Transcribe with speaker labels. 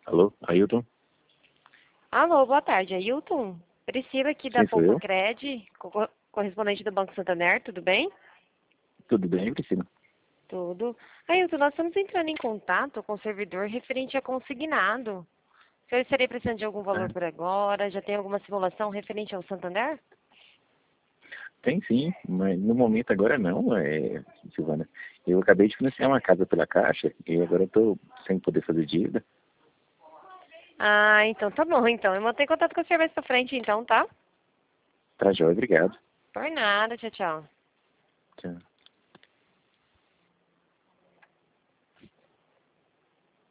Speaker 1: Alô, Ailton?
Speaker 2: Alô, boa tarde, Ailton. Priscila aqui da
Speaker 1: Sim, sou eu.
Speaker 2: Poupa-Cred, correspondente do Banco Santander, tudo bem?
Speaker 1: Tudo bem, Priscila?
Speaker 2: Tudo. Ailton, nós estamos entrando em contato com o servidor referente a consignado. O senhor estaria precisando de algum valor
Speaker 1: Ah,
Speaker 2: por agora? Já tem alguma simulação referente ao Santander?
Speaker 1: tem sim, mas no momento agora não, Silvana. Eu acabei de financiar uma casa pela Caixa e agora estou sem poder fazer dívida.
Speaker 2: Ah, então tá bom, então. Eu mantenho contato com o senhor mais pra frente, então, tá?
Speaker 1: Tá joia, obrigado.
Speaker 2: Por nada, tchau, tchau.
Speaker 1: Tchau.